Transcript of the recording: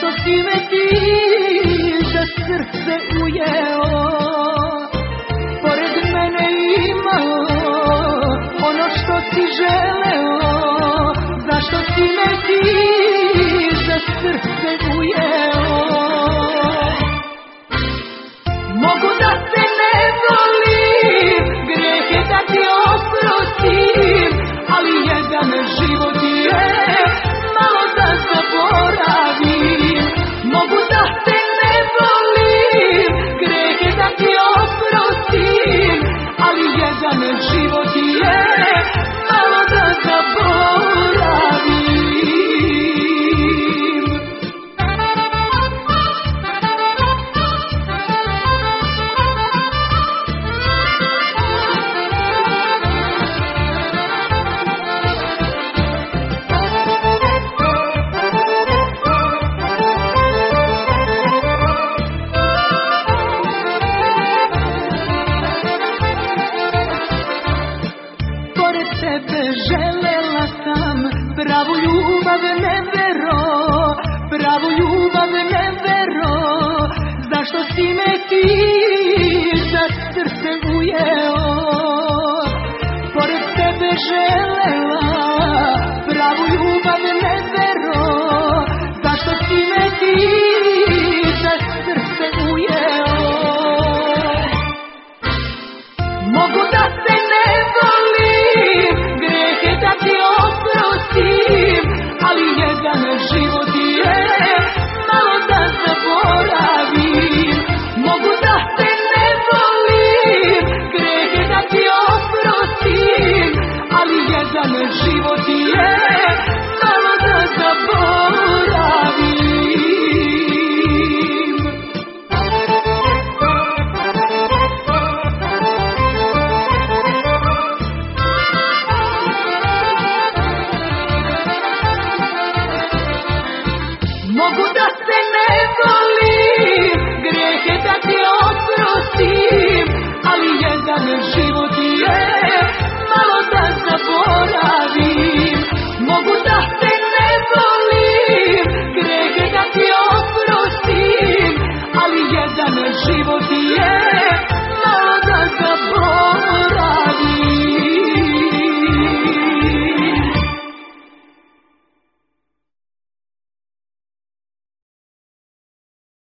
Zašto si me ti za srce ujeo, pored mene imao ono što si želeo. Zašto si me ti za srce ujeo? Mogu da te ne volim, grehe da ti oprostim, ali jedan život je malo da zaboravim. Mogu da te ne volim, grehe da ti oprostim, ali jedan život je malo da zaboravim. Želela sam pravu ljubav, nevero, pravu ljubav, nevero. Zašto si me ti za srce ujeo? Pored tebe želela pravu ljubav,